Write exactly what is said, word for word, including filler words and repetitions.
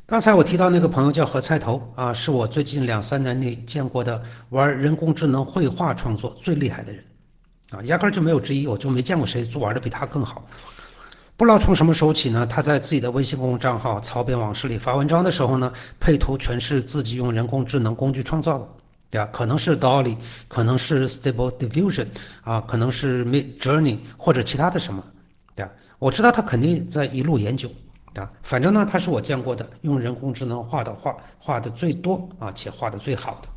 刚才我提到那个朋友叫何菜头啊，是我最近两三年内见过的玩人工智能绘画创作最厉害的人啊，压根儿就没有之一，我就没见过谁做玩的比他更好。不知道从什么时候起呢，他在自己的微信公众账号“曹编往事”里发文章的时候呢，配图全是自己用人工智能工具创造的，对吧？可能是 Dolly，可能是 Stable Diffusion 啊，可能是 Mid Journey 或者其他的什么，对吧？我知道他肯定在一路研究，对吧？反正呢，他是我见过的用人工智能画的画画的最多啊，且画的最好的。